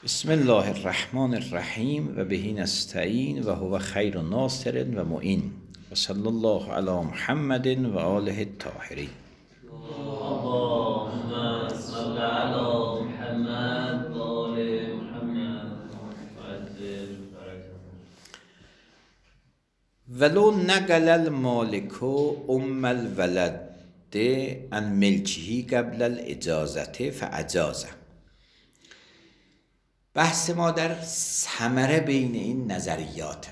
بسم الله الرحمن الرحیم و بهی نستعین و هو خیر ناصر و معین و صلی الله علی محمد و آله الطاهرین. اللهم صل على محمد و آل محمد وعجل فرجهم. ولو نقل المالک ام الولد عن ملکه قبل الاجازه فاجازه. بحث ما در ثمره بین این نظریات.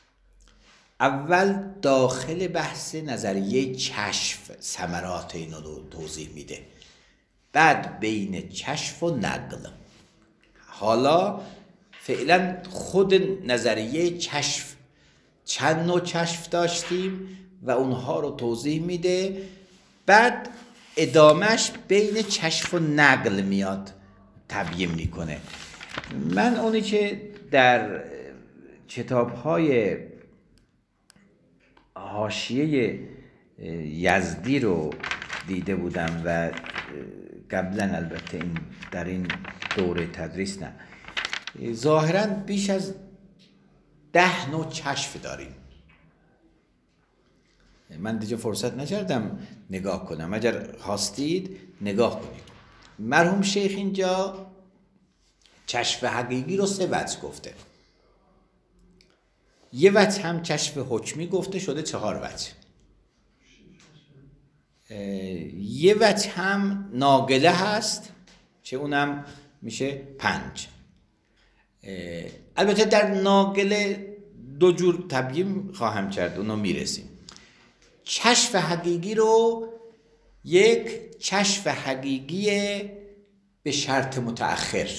اول داخل بحث نظریه کشف ثمرات اینو رو توضیح میده، بعد بین کشف و نقل. حالا فعلا خود نظریه کشف، چند نوع کشف داشتیم و اونها رو توضیح میده، بعد ادامهش بین کشف و نقل میاد تبیین میکنه. من اونی که در کتاب‌های حاشیه یزدی رو دیده بودم و قبلا البته این در این دوره تدریس نه، ظاهراً بیش از 10 نوع کشف داریم. من دیگه فرصت نکردم نگاه کنم، اگر خواستید نگاه کنید. مرحوم شیخ اینجا کشف حقیقی رو 3 وجه گفته، یه وجه هم کشف حکمی گفته، شده 4 وجه. یه وجه هم ناقله هست که اونم میشه 5. البته در ناقله 2 جور تبیین خواهم کرد، اونو میرسیم. کشف حقیقی رو یک کشف حقیقی به شرط متأخر،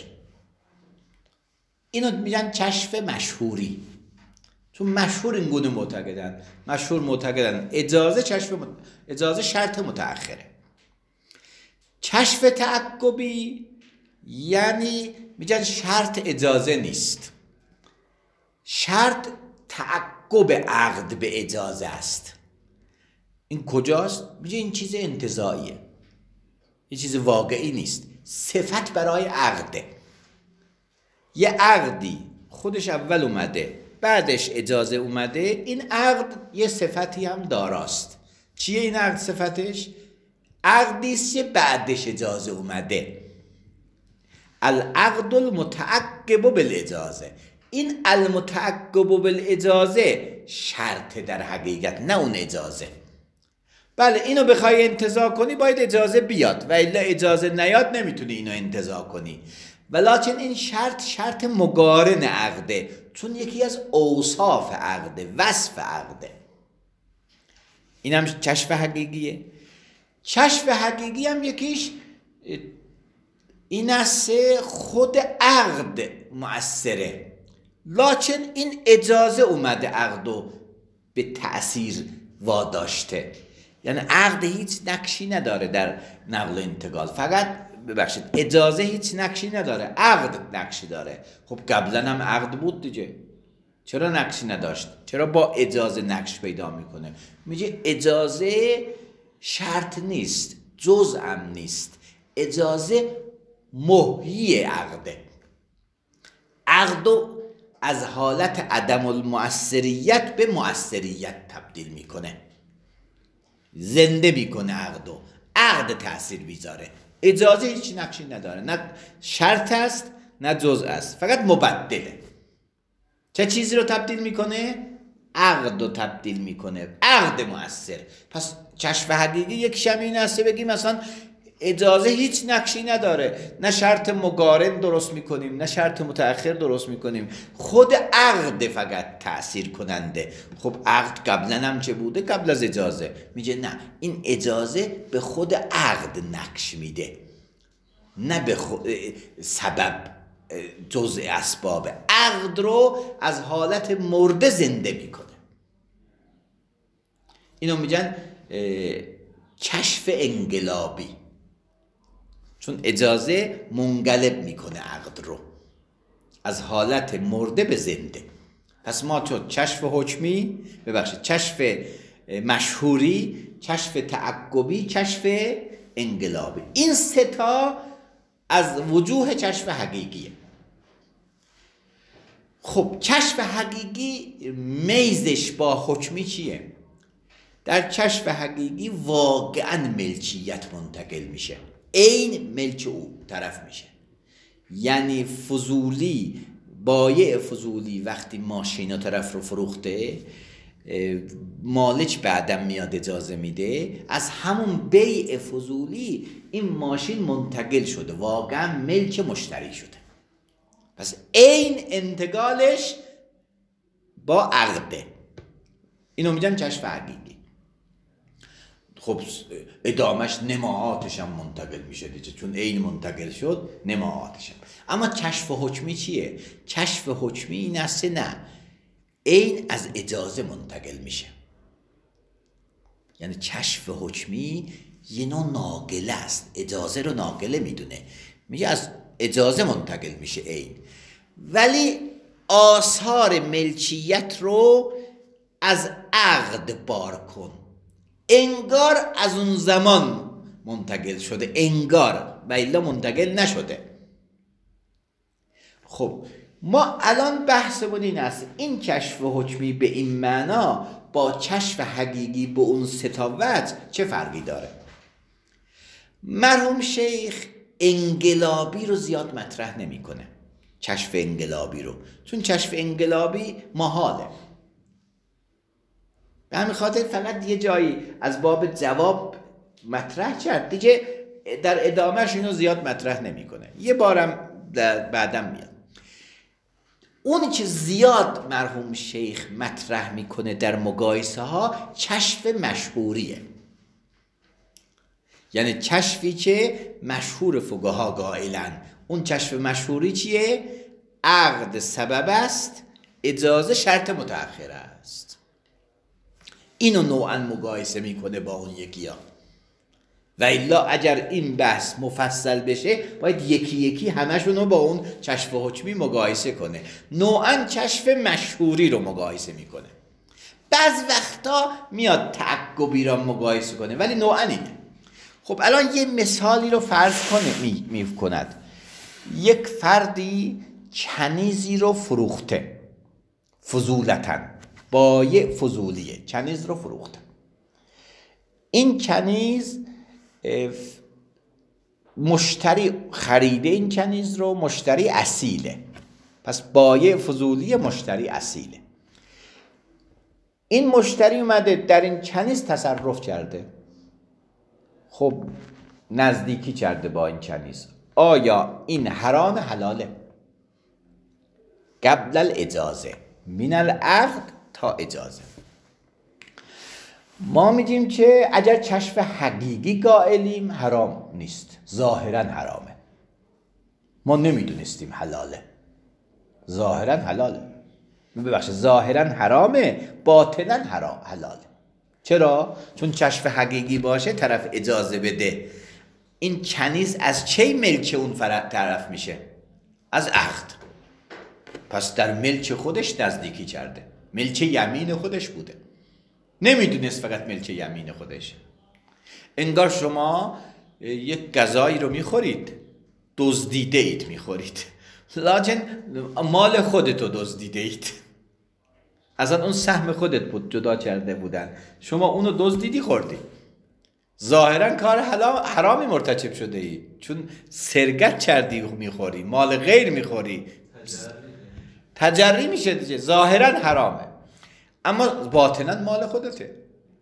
اینو میگن کشف مشهوری، چون مشهور این گونه معتقدن. مشهور معتقدن اجازه شرط متأخره. کشف تعقبی یعنی میگن شرط اجازه نیست، شرط تعقب عقد به اجازه است. این کجاست؟ میگه این چیز انتزاعیه، یه چیز واقعی نیست، صفت برای عقده. یه عقدی خودش اول اومده بعدش اجازه اومده، این عقد یه صفتی هم داراست. چیه این عقد صفتش؟ عقدیست که بعدش اجازه اومده. العقد المتعقب بالاجازه. این المتعقب بالاجازه شرط در حقیقت، نه اون اجازه. بله اینو بخوای انتزاع کنی باید اجازه بیاد و الا اجازه نیاد نمیتونی اینو انتزاع کنی. ولیکن این شرط مقارن عقده، چون یکی از اوصاف عقده، وصف عقده. اینم کشف حقیقیه. کشف حقیقی هم یکیش این است خود عقد مؤثره، لکن این اجازه اومده عقدو به تأثیر واداشته. یعنی عقد هیچ نقشی نداره در نقل و انتقال، فقط اجازه هیچ نقشی نداره، عقد نقشی داره. خب قبلا هم عقد بود دیگه، چرا نقشی نداشت؟ چرا با اجازه نقش پیدا میکنه؟ میگه اجازه شرط نیست، جزء هم نیست، اجازه محیی عقده. عقدو از حالت عدم المؤثریت به مؤثریت تبدیل میکنه، زنده میکنه عقدو. عقد تأثیر بیزاره، اجازه هیچ نقشی نداره، نه شرط است نه جزء است، فقط مبدله. چه چیزی رو تبدیل میکنه؟ عقد رو تبدیل میکنه، عقد مؤثر. پس کشف حقیقی یک شمین هسته بگیم مثلا اجازه هیچ نقشی نداره، نه شرط مقارن درست میکنیم نه شرط متأخر درست میکنیم، خود عقد فقط تأثیر کننده. خب عقد قبلا هم چه بوده؟ قبل از اجازه. میگه نه، این اجازه به خود عقد نقش میده، نه به سبب جزء اسباب. عقد رو از حالت مرده زنده میکنه. اینو میگن کشف انقلابی، چون اجازه منقلب میکنه عقد رو از حالت مرده به زنده. پس ما تو کشف حکمی، کشف مشهوری، کشف تعقبی، کشف انقلابی، این 3 تا از وجوه کشف حقیقیه. خب کشف حقیقی میزش با حکمی چیه؟ در کشف حقیقی واقعا ملکیت منتقل میشه، عین ملک او طرف میشه. یعنی فضولی، بایع فضولی وقتی ماشینا طرف رو فروخته، مالک بعدم میاد اجازه میده، از همون بیع فضولی این ماشین منتقل شده، واقعا ملک مشتری شده. پس عین انتقالش با عقده. اینو میگن کشف حقیقی. خب ادامش نماعاتش هم منتقل میشه دیگه، چون عین منتقل شد نماعاتش هم. اما کشف حکمی چیه؟ کشف حکمی این است نه، عین از اجازه منتقل میشه. یعنی کشف حکمی یه نوع ناقله است، اجازه رو ناقله میدونه، میگه از اجازه منتقل میشه عین، ولی آثار ملکیت رو از عقد بار کن، انگار از اون زمان منتقل شده، انگار و الا منتقل نشده. خب ما الان بحثمون این است این کشف حکمی به این معنا با کشف حقیقی به اون ستاوت چه فرقی داره؟ مرحوم شیخ انقلابی رو زیاد مطرح نمیکنه، کشف انقلابی رو، چون کشف انقلابی محاله. به همین خاطر فقط یه جایی از باب جواب مطرح کرد دیگه، در ادامهش اینو زیاد مطرح نمیکنه، یه بارم بعدم میاد. اونی که زیاد مرحوم شیخ مطرح میکنه در مقایسه ها کشف مشهوریه، یعنی کشفی که مشهور فقها قائلن. اون کشف مشهوری چیه؟ عقد سبب است، اجازه شرط متأخر است. اینو نوعا مقایسه میکنه با اون یکی ها. و الا اگر این بحث مفصل بشه باید یکی یکی همشونو با اون کشف حکمی مقایسه کنه. نوعا کشف مشهوری رو مقایسه میکنه، بعض وقتا میاد تعقبی رو مقایسه کنه، ولی نوعا اینه. خب الان یه مثالی رو فرض کنه میکند. یک فردی کنیزی رو فروخته، فضولتاً، بایع فضولیه، کنیز رو فروخته. این کنیز مشتری خریده، این کنیز رو مشتری اصیله، پس بایع فضولی مشتری اصیله. این مشتری اومده در این کنیز تصرف کرده، خب نزدیکی کرده با این کنیز. آیا این حرام حلاله؟ قبل الاجازه، من العقد تا اجازه. ما میگیم که اگر کشف حقیقی قائلیم حرام نیست، ظاهرا حرامه، ما نمیدونستیم حلاله، ظاهرا حلاله، ببخشید ظاهرا حرامه، باطنا حلاله. چرا؟ چون کشف حقیقی باشه طرف اجازه بده، این کنیز از چه ملک اون طرف میشه؟ از عقد. پس در ملک خودش نزدیکی کرده، ملک یمین خودش بوده، نمیدونست فقط ملک یمین خودش. انگار شما یک غذایی رو میخورید، دزدیده اید میخورید، لکن مال خودتو دزدیده اید، اصلا اون سهم خودت بود، جدا کرده بودن، شما اونو دزدیدی خوردی، ظاهرا کار حرامی مرتکب شده ای، چون سرقت کردی میخوری، مال غیر میخوری، تجری میشه دیگه، ظاهرا حرامه، اما باطنا مال خودته،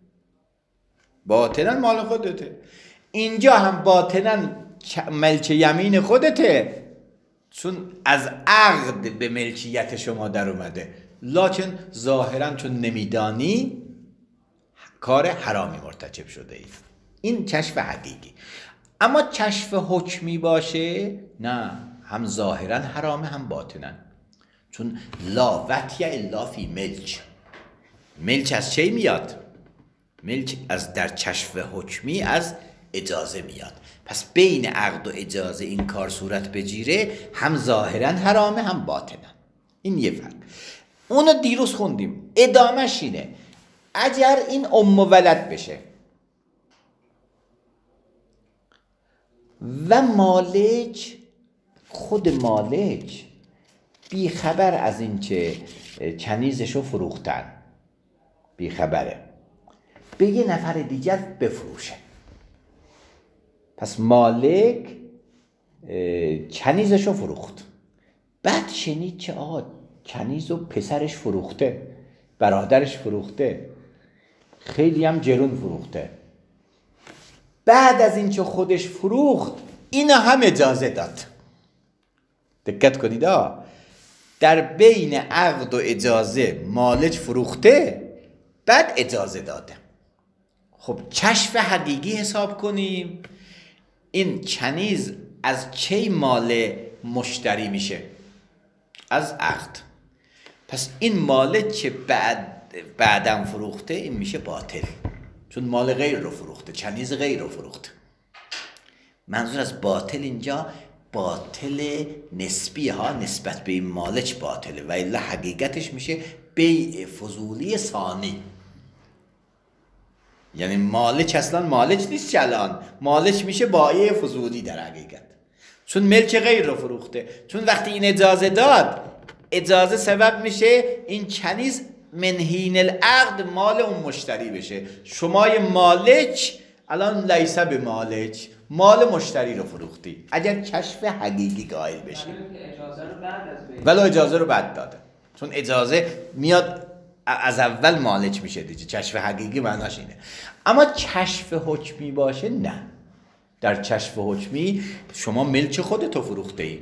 باطنا مال خودته. اینجا هم باطنا ملک یمین خودته، چون از عقد به ملکیت شما در اومده، لکن ظاهرا چون نمیدانی کار حرامی مرتکب شده ای. این کشف حقیقی. اما کشف حکمی باشه نه، هم ظاهرا حرامه هم باطنا، چون لا وطی الا فی ملک. ملک از چه میاد؟ ملک از در کشف حکمی از اجازه میاد. پس بین عقد و اجازه این کار صورت بگیره، هم ظاهرا حرامه هم باطنا. این یه فرق. اونو دیروز خوندیم، ادامهش اینه اگر این ام ولد بشه و مالک، خود مالک بیخبر از این که کنیزشو فروختن، بیخبره، به یه نفر دیگر بفروشه. پس مالک کنیزشو فروخت، بعد شنید که آقا کنیزو پسرش فروخته، برادرش فروخته، خیلی هم گرون فروخته. بعد از این که خودش فروخت اینا هم اجازه داد. دقت کنید در بین عقد و اجازه مالک فروخته، بعد اجازه داده. خب کشف حقیقی حساب کنیم. این کنیز از کی مال مشتری میشه؟ از عقد. پس این مال که بعدم فروخته این میشه باطل، چون مال غیر رو فروخته، کنیز غیر رو فروخته. منظور از باطل اینجا باطل نسبی ها، نسبت به این مالک باطله، و الا حقیقتش میشه بیع فضولی ثانی. یعنی مالک اصلا مالک نیست، الان مالک میشه بایع فضولی در حقیقت، چون ملک غیر رو فروخته. چون وقتی این اجازه داد، اجازه سبب میشه این کنیز من حین العقد مال اون مشتری بشه. شمای مالک الان لیسه به مالک، مال مشتری رو فروختی. اگر کشف حقیقی قائل بشی، ولو اجازه رو بعد داده، چون اجازه میاد از اول مالک میشه دیگه. کشف حقیقی معناش اینه. اما کشف حکمی باشه نه. در کشف حکمی شما ملک خودتو فروخته ای،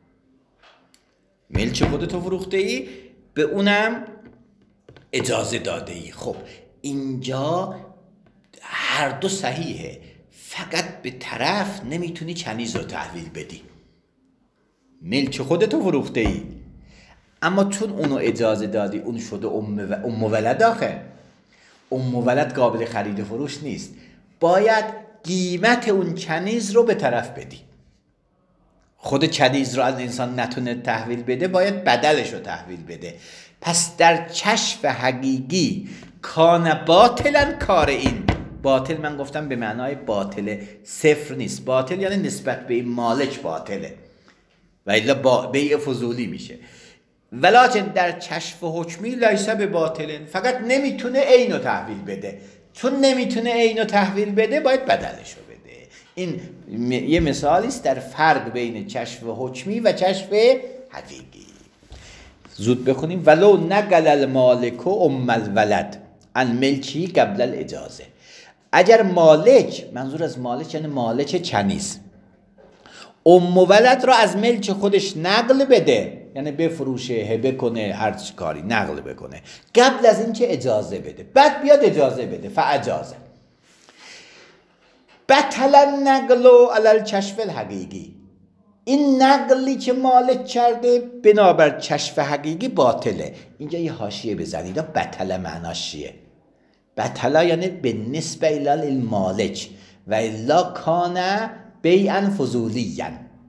ملک خودتو فروخته ای، به اونم اجازه داده ای. خب اینجا هر دو صحیحه، فقط به طرف نمیتونی کنیز رو تحویل بدی. ملک خودتو فروخته ای، اما چون اونو اجازه دادی اون شده ام ولد. آخه ام ولد قابل خرید و فروش نیست، باید قیمت اون کنیز رو به طرف بدی. خود کنیز رو از انسان نتونه تحویل بده، باید بدلش رو تحویل بده. پس در کشف حقیقی کان باطلا کار این. باطل من گفتم به معنای باطل صفر نیست، باطل یعنی نسبت به این مالک باطله، و الا بیع فضولی میشه. ولکن در کشف حکمی لیسه به باطلن، فقط نمیتونه عینو تحویل بده. چون نمیتونه عینو تحویل بده باید بدلشو بده. این یه مثالی است در فرق بین کشف حکمی و کشف حقیقی. زود بخونیم. ولو نقل المالک ام الولد عن ملکی قبل الاجازه. اگر مالک، منظور از مالک یعنی مالک کنیز، ام ولد را از ملک خودش نقل بده، یعنی بفروشه، هبه کنه، هر چی کاری نقل بکنه، قبل از اینکه اجازه بده، بعد بیاد اجازه بده، فاجازه، بطل النقل علی الکشف الحقیقی. این نقلی که مالک کرده بنابر کشف حقیقی باطله. اینجا یه حاشیه بزنید، بطل معناش چیه؟ بطل یعنی به نسبه الی المالک و الا کان بیعا فضولیا.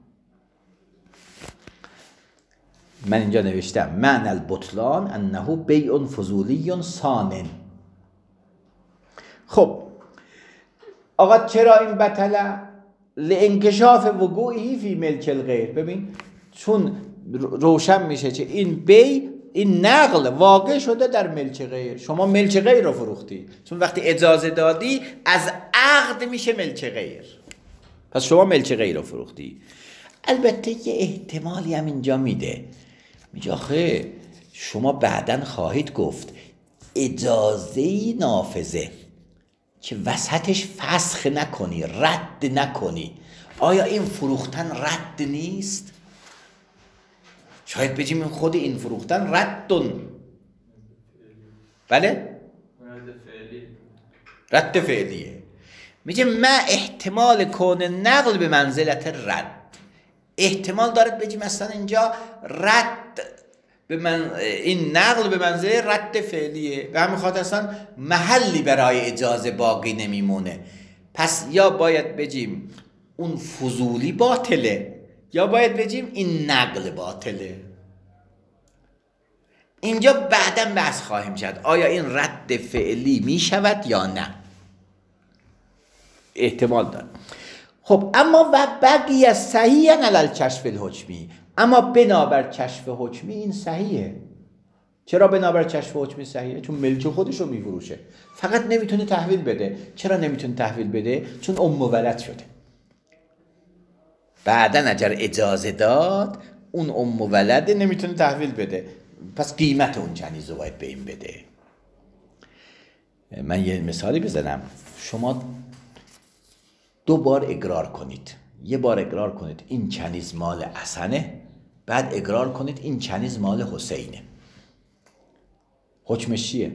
من اینجا نوشتم معنی البطلان انه بیع فضولی ثان. خب آقا چرا این بطله؟ لانکشاف وقوعی فی ملک الغیر. ببین چون روشن میشه که این بیع، این نقل واقع شده در ملک غیر. شما ملک غیر رو فروختی، چون وقتی اجازه دادی از عقد میشه ملک غیر، پس شما ملک غیر رو فروختی. البته یه احتمالی هم اینجا میده، میگه آخه شما بعداً خواهید گفت اجازه نافذه که وسطش فسخ نکنی، رد نکنی. آیا این فروختن رد نیست؟ شاید بگیم خود این فروختن ردون. بله؟ رد فعلیه. میگه ما احتمال کون نقل به منزلت رد، احتمال دارد بگیم مثلا اینجا رد این نقل به منزله رد فعلیه، به همین خاطر اصلا محلی برای اجازه باقی نمیمونه. پس یا باید بگیم اون فضولی باطله، یا باید بگیم این نقل باطله. اینجا بعداً بحث خواهیم کرد آیا این رد فعلی می شود یا نه، احتمال داره. خب اما و بقیه صحیحاً علی الکشف الحکمی، اما بنابر کشف حکمی این صحیحه. چرا بنابر کشف حکمی صحیحه؟ چون ملک خودشو میفروشه، فقط نمیتونه تحویل بده. چرا نمیتونه تحویل بده؟ چون ام ولد شده. بعدن اگر اجازه داد اون ام ولده نمیتونه تحویل بده، پس قیمت اون چنیز رو باید به این بده. من یه مثالی بزنم. شما 2 بار اقرار کنید. یه بار اقرار کنید این چنیز مال حسنه، بعد اقرار کنید این چنیز مال حسینه. حکمش چیه؟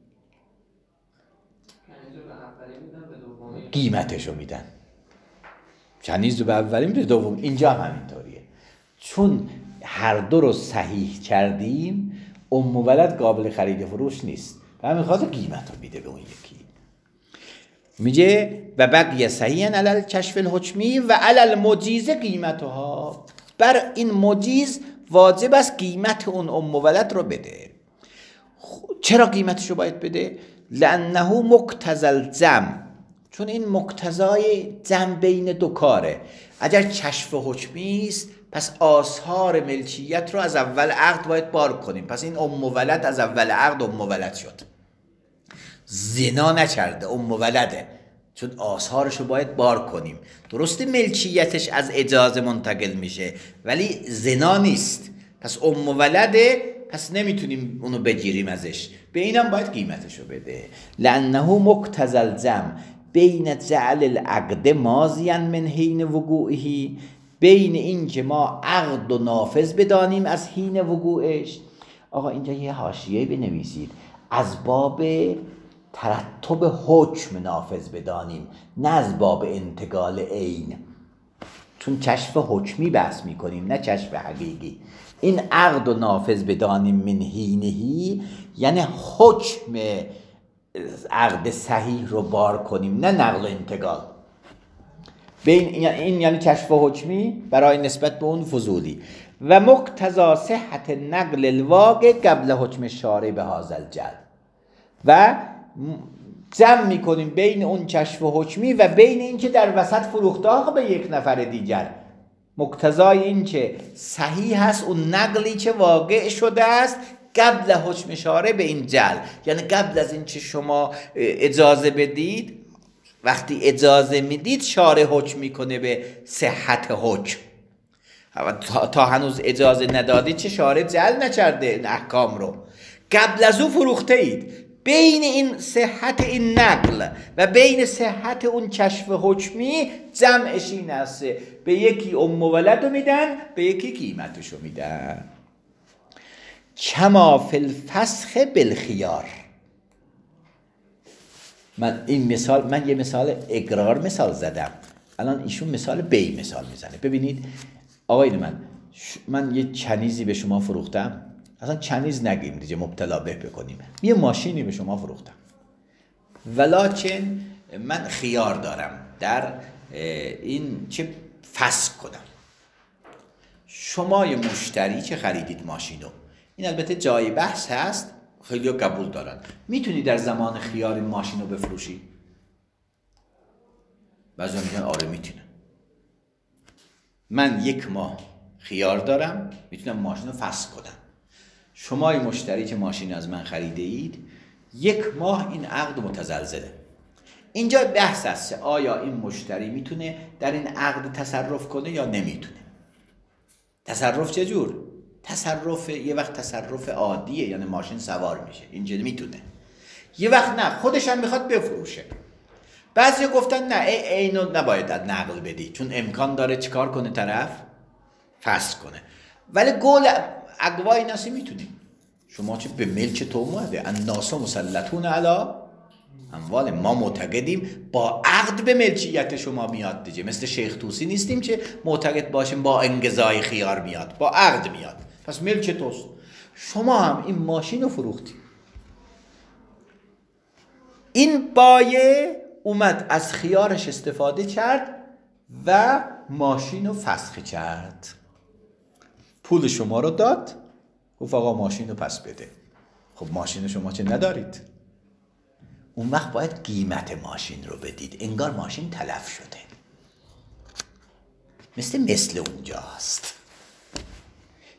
قیمتشو میدن. چنیز رو به اولی میده، دوم. اینجا هم همینطوریه. چون هر دو رو صحیح کردیم، ام ولد قابل خرید فروش نیست، و همین خاطر قیمت رو میده به اون یکی. میگه و بقیه صحیحاً علی الکشف الحکمی و علی المجیز قیمتها. بر این مجیز واجب است قیمت اون ام ولد رو بده. چرا قیمتش رو باید بده؟ لانه مقتضی الجمع، چون این مقتضای جمع بین 2 کاره. اگر کشف حکمی است پس آثار ملکیت رو از اول عقد باید بار کنیم. پس این ام ولد از اول عقد ام ولد شد، زنا نکرده، ام ولده، چون آثارش رو باید بار کنیم. درسته ملکیتش از اجازه منتقل میشه ولی زنا نیست، پس ام ولده، پس نمیتونیم اونو بگیریم ازش. به اینم باید قیمتشو بده. لانه مقتضی الجمع بین جعل العقد ماضیا من حین وقوعه، بین این که ما عقد و نافذ بدانیم از حین وقوعش. آقا اینجا یه حاشیه بنویسید، از باب ترتب حکم نافذ بدانیم، نه از باب انتقال عین، چون کشف حکمی بحث میکنیم نه کشف حقیقی. این عقد و نافذ بدانیم من حینهی یعنی حکم عقد صحیح رو بار کنیم، نه نقل و انتقال. این یعنی کشف حکمی برای نسبت به اون فضولی. و مقتضا صحت نقل الواقع قبل حکم شارع به هذا الجعل، و جمع میکنیم بین اون کشف حکمی و بین این که در وسط فروخته به یک نفر دیگر. مقتضای این که صحیح هست اون نقلی که واقع شده است قبل حکم شارع به این جعل، یعنی قبل از این که شما اجازه بدید، وقتی اجازه میدید شارع حکم میکنه به صحت حکم. تا هنوز اجازه ندادید چه شارع جعل نکرده این احکام رو، قبل از او فروخته اید. بین این صحت این نقل و بین صحت اون کشف حکمی جمعش این است، به یکی ام ولد رو میدن، به یکی قیمتش رو میدن. کما فی الفسخ بالخیار. من یه مثال اقرار مثال زدم، الان ایشون مثال بی مثال میزنه. ببینید آقای من یه چنیزی به شما فروختم، اصلا چنیز نگیم دیگه، مبتلا به بکنیم. یه ماشینی به شما فروختم، ولکن من خیار دارم در این چه فسخ کنم. شما یه مشتری که خریدید ماشینو، این البته جای بحث هست، خیلی قبول دارن، میتونی در زمان خیار این ماشینو بفروشی؟ بعضی میگن آره میتونم. من 1 ماه خیار دارم، میتونم ماشینو فسخ کنم. شما یه مشتری که ماشین از من خریده اید، 1 ماه این عقد متزلزله. اینجا بحث هست آیا این مشتری میتونه در این عقد تصرف کنه یا نمیتونه. تصرف چجور؟ تصرف یه وقت تصرف عادیه، یعنی ماشین سوار میشه، اینجا میتونه. یه وقت نه، خودش هم میخواد بفروشه. بعضی گفتن نه، اینو نباید نقل بدی، چون امکان داره چیکار کنه طرف؟ فسخ کنه. ولی قول اقوای ناسی میتونی. شما چه به ملک تو اومده، الناس مسلطون علی اموال، ما معتقدیم با عقد به ملکیت شما میاد دیگه. مثل شیخ طوسی نیستیم که معتقد باشیم با انقضای خیار میاد، با عقد میاد، پس ملک توست. شما هم این ماشین رو فروختی، این بایه اومد از خیارش استفاده کرد و ماشین رو فسخ کرد، پول شما رو داد، گفت آقا ماشین رو پس بده. خب ماشین شما چه ندارید، اون وقت باید قیمت ماشین رو بدید، انگار ماشین تلف شده، مثل اونجاست.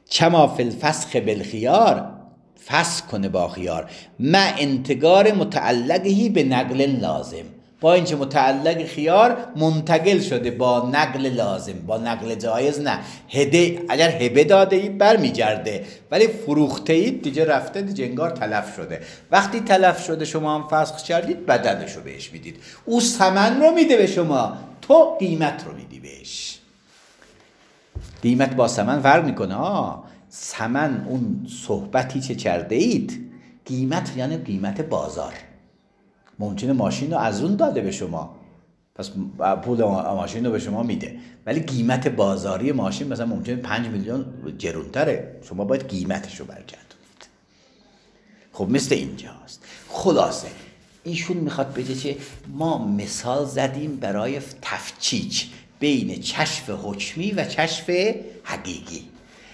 کما فی الفسخ بالخیار، فسخ کنه با خیار، مع انتگار متعلقهی به نقل لازم، با اینکه متعلق خیار منتقل شده با نقل لازم، با نقل جایز نه. هده اگر هبه داده اید برمیگرده، ولی فروخته اید دیگه رفته، دیگه انگار تلف شده. وقتی تلف شده شما هم فسخ کردید، بدنشو بهش میدید. او ثمن رو میده به شما، تو قیمت رو میدی بهش. قیمت با ثمن فرق میکنه ها. ثمن اون صحبتی که کرده اید، قیمت یعنی قیمت بازار. ممکنه ماشین رو از اون داده به شما، پس پول ماشین رو به شما میده، ولی قیمت بازاری ماشین مثلا ممکنه 5 میلیون گرونتره، شما باید قیمتش رو برگردونید. خب مثل اینجاست. خلاصه ایشون میخواد بگه که ما مثال زدیم برای تفکیک بین کشف حکمی و کشف حقیقی.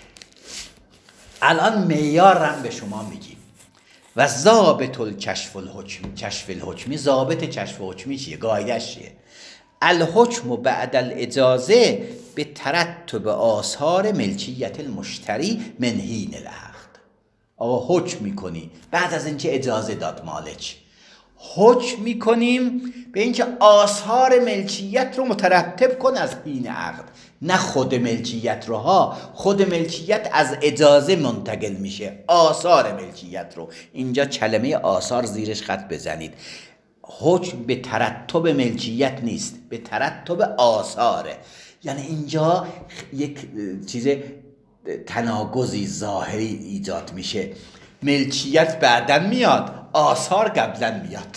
الان معیار هم به شما میگیم. و ضابط الکشف الحکمی، کشف الحکمی، ضابط کشف حکمی چیه؟ قاعده‌اش چیه؟ الحکم بعد الاجازه به ترتب آثار ملکیت المشتری من حین العقد. آقا حکم میکنی بعد از اینکه اجازه داد مالک، حکم میکنیم به اینکه آثار ملکیت رو مترتب کن از حین عقد، نه خود ملکیت رو ها. خود ملکیت از اجازه منتقل میشه، آثار ملکیت رو. اینجا کلمه آثار زیرش خط بزنید. حکم به ترتب ملکیت نیست، به ترتب آثاره. یعنی اینجا یک چیز تناقضی ظاهری ایجاد میشه. ملکیت بعداً میاد، آثار قبلاً میاد.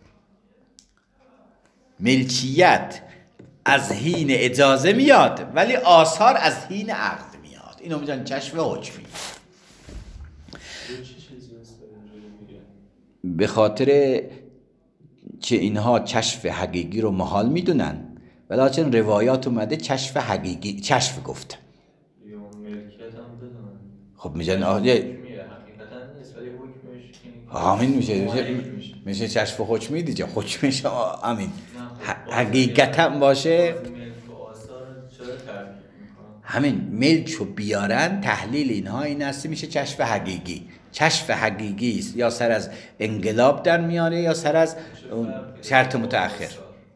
ملکیت از حین اجازه میاد ولی آثار از حین عقد میاد. اینو میگن کشف حکمی. به خاطر که اینها کشف حقیقی رو محال میدونن، ولیکن روایات اومده کشف حقیقی، کشف گفته. خب میگن همین میشه کشف حکمی دیگه. حکمش همین حقیقتا باشه. همین ملک رو بیارن، تحلیل اینها این است میشه کشف حقیقی. کشف حقیقی است یا سر از انقلاب در میاره یا سر از شرط متأخر.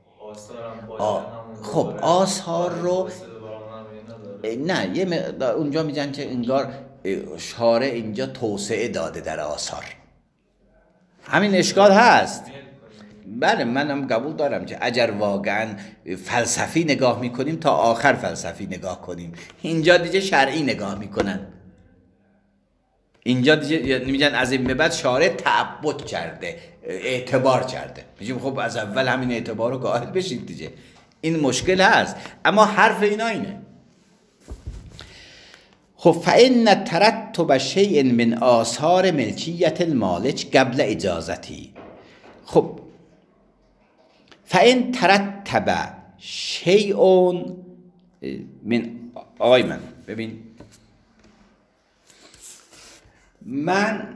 خب آثار رو نه، یه اونجا میگن که انگار شارع اینجا توسعه داده در آثار. همین اشکال هست. بله منم قبول دارم که اگر واقعا فلسفی نگاه میکنیم تا آخر فلسفی نگاه کنیم. اینجا دیگه شرعی نگاه میکنن. اینجا دیگه میگن از این به بعد شارع تعبد کرده، اعتبار کرده. میگیم خب از اول همین اعتبار رو قائل بشید دیگه. این مشکل هست، اما حرف اینا اینه. خب فإن ترتب شیء من آثار ملکیت المالک قبل اجازتی. خب فإن ترتب شیء من، آقای من ببین، من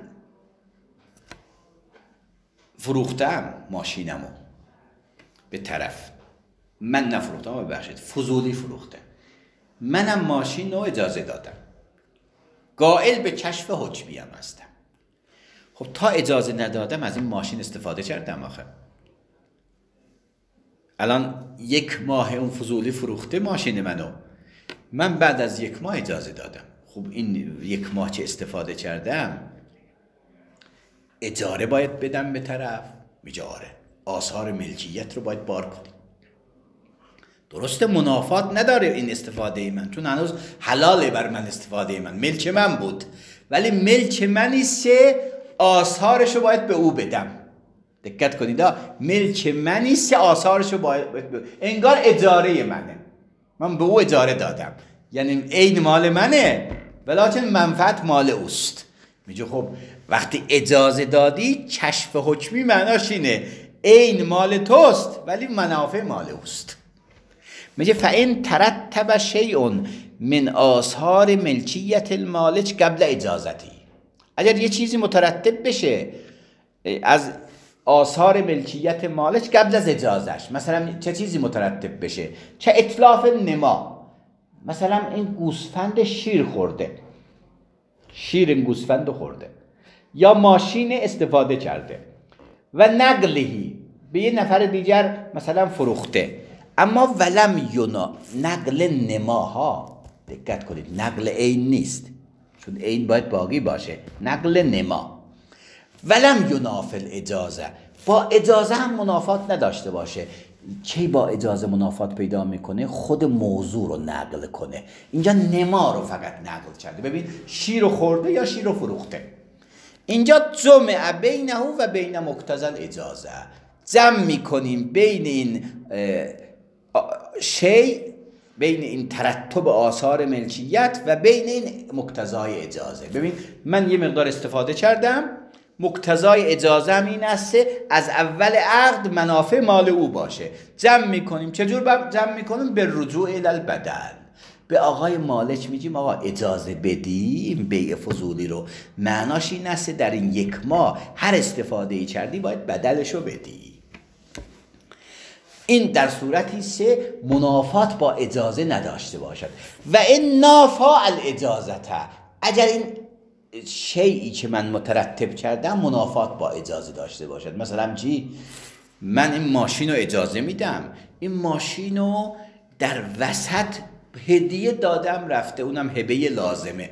فروختم ماشینمو به طرف، من نفروختم ببخشید فضولی فروخته، منم ماشین رو اجازه دادم، قائل به کشف حکمی هم هستم. خب تا اجازه ندادم از این ماشین استفاده کردم. آخه الان 1 ماه اون فضولی فروخته ماشین منو، من بعد از 1 ماه اجازه دادم. خب این 1 ماه که استفاده کردم اجاره باید بدم به طرف. میگه آره، آثار ملکیت رو باید بار کنیم. درسته منافات نداره این استفاده من، چون هنوز حلاله بر من استفاده من، ملک من بود، ولی ملک منیست که آثارشو باید به او بدم. دقت کنید، ملک منیست که آثارشو باید بدم. انگار اجاره منه، من به او اجاره دادم، یعنی عین مال منه ولیکن منفعت مال اوست. میگه خب وقتی اجازه دادی کشف حکمی معناش اینه عین مال توست ولی منافع مال اوست. میگه فإن ترتب شیء من آثار ملکیت المالک قبل اجازتی. اگر یه چیزی مترتب بشه از آثار ملکیت مالک قبل از اجازش، مثلا چه چیزی مترتب بشه؟ چه اتلاف نما، مثلا این گوسفند شیر خورده، شیر گوسفند رو خورده یا ماشین استفاده کرده و نقلهی به یه نفر دیگر مثلا فروخته، اما ولم یونا نقل نماها، دقت کنید نقل عین نیست چون عین باید باقی باشه، نقل نما، ولم ینافل اجازه، با اجازه هم منافات نداشته باشه. کی با اجازه منافات پیدا میکنه؟ خود موضوع رو نقل کنه. اینجا نما رو فقط نقل کرده. ببین شیر رو خورده یا شیر رو فروخته. اینجا جمع بینه و بین مقتضی اجازه، جمع میکنیم بین این شی، بین این ترتب آثار ملکیت و بین این مقتضای اجازه. ببین من یه مقدار استفاده کردم، مقتضای اجازه هم این است از اول عقد منافع مال او باشه. جمع میکنیم. چجور جمع میکنیم؟ به رجوع الالبدل. به آقای مالک میگیم آقا اجازه بدی این بیع فضولی رو، معناش این است در این 1 ماه هر استفاده ای کردی باید بدلشو بدی. این در صورتی است منافات با اجازه نداشته باشد. و این نافع الاجازته، اگر این شیئی که من مترتب کردم منافات با اجازه داشته باشد. مثلا چی؟ من این ماشین رو اجازه میدم، این ماشین رو در وسط هدیه دادم رفته، اونم هبه لازمه،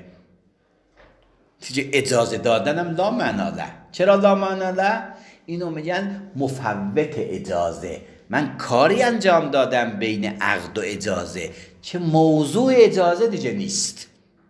اجازه دادنم لا معنا له. چرا لا معنا له؟ اینو میگن مفوت اجازه. من کاری انجام دادم بین عقد و اجازه که موضوع اجازه دیگه نیست.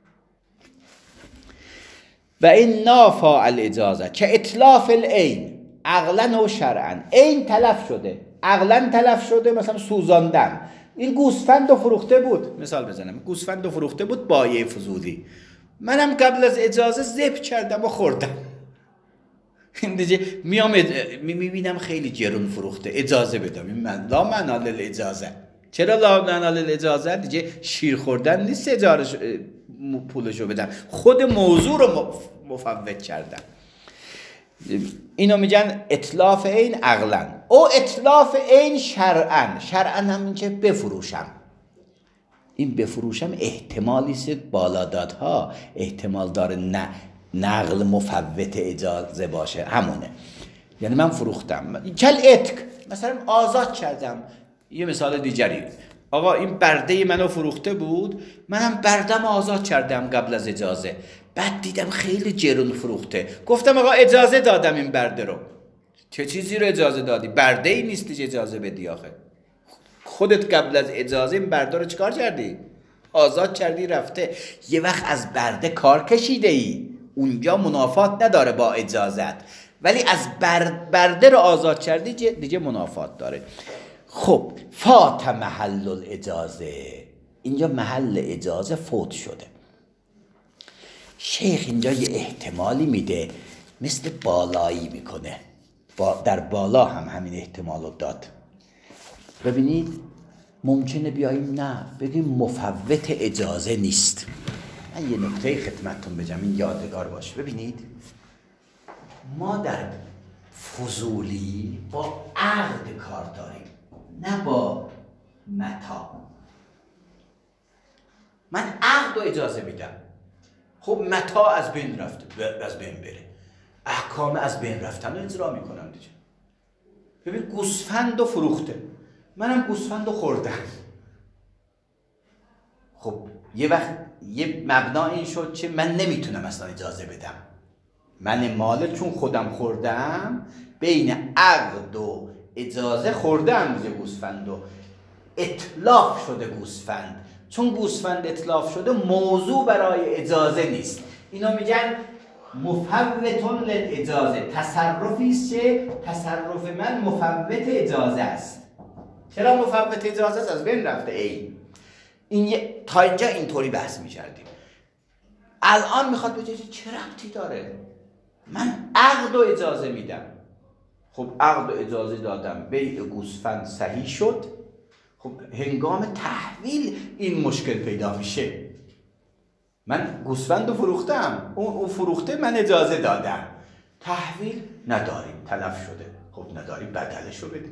و این نافع الاجازه که اتلاف العین عقلا و شرعا، عین تلف شده، عقلا تلف شده، مثلا سوزاندن. این گوسفند و فروخته بود، مثال بزنم، گوسفند و فروخته بود بایع فضولی، منم قبل از اجازه ذبح کردم و خوردم. این دیگه میام میبینم خیلی گرون فروخته، اجازه بدم. این من لا معنا للاجازه. چرا لا معنا للاجازه؟ دیگه شیر خوردن نیست اجارش پولشو بدم، خود موضوع رو مفوت کردم. اینو میگن اتلاف عین عقلا او اتلاف عین شرعا. شرعا هم این که بفروشم. این بفروشم احتمالی است بالادادها احتمال داره نقل مفوت اجازه باشه، همونه. یعنی من فروختم کل اتک، مثلا آزاد کردم. یه مثال دیگری، آقا این برده منو فروخته بود، منم بردم آزاد کردم قبل از اجازه، بعد دیدم خیلی گرون فروخته، گفتم آقا اجازه دادم این برده رو. چه چیزی رو اجازه دادی؟ برده ای نیستی اجازه بدی آخه. خودت قبل از اجازه این برده رو چیکار کردی؟ آزاد کردی رفته. یه وقت از برده کار کشیده ای، اونجا منافات نداره با اجازت، ولی از برده رو آزاد کردی دیگه منافات داره. خب فات محل الاجازه، اینجا محل اجازه فوت شده. شیخ اینجا یه احتمالی میده، مثل بالایی میکنه، در بالا هم همین احتمال رو داد. ببینید ممکنه بیاییم نه بگیم مفوت اجازه نیست. من یه نکته خدمتتون بگم این یادگار باشه. ببینید ما در فضولی با عقد کار داریم، نه با متا. من عقد و اجازه میدم، خب متا از بین رفته، از بین بره، احکام از بین رفتن رو اجرا میکنم دیگه. ببین گوسفند و فروخته، منم گوسفند و خوردم. خب یه وقت یه مبنا این شد که من نمیتونم اصلا اجازه بدم، من مالک چون خودم خوردم، بین عقد و اجازه خوردم دیگه گوسفند و اتلاف شده گوسفند. چون گوسفند اتلاف شده موضوع برای اجازه نیست. اینا میگن مفوتون للاجازه، تصرفی است که تصرف من مفوت اجازه است. چرا مفوت اجازه است؟ از بین رفته. این تا اینجا اینطوری بحث می‌کردیم. الان میخواد بگه چه ربطی داره؟ من عقد و اجازه میدم. خب عقد و اجازه دادم، بیع گوسفند صحیح شد. خب هنگام تحویل این مشکل پیدا میشه. من گوسفند رو فروختم، اون فروخته، من اجازه دادم، تحویل نداریم، تلف شده. خب نداریم، بدلشو بده،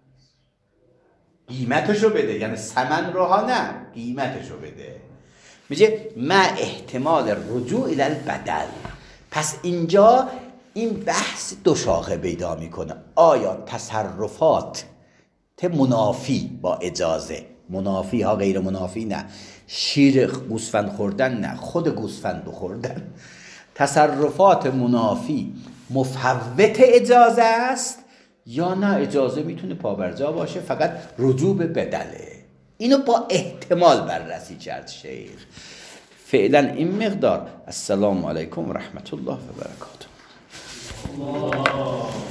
قیمتشو بده، یعنی ثمن رو ها نه، قیمتشو بده. میگه ما احتمال رجوع الی البدل. پس اینجا این بحث دو شاخه پیدا میکنه. آیا تصرفات منافی با اجازه، منافی ها غیر منافی نه، شیر گوسفند خوردن نه، خود گوسفند خوردن، تصرفات منافی مفوت اجازه است یا نه اجازه میتونه پابرجا باشه، فقط رجوع به بدله. اینو با احتمال بررسی کرد شیخ. فعلا این مقدار. السلام علیکم و رحمت الله و برکاته.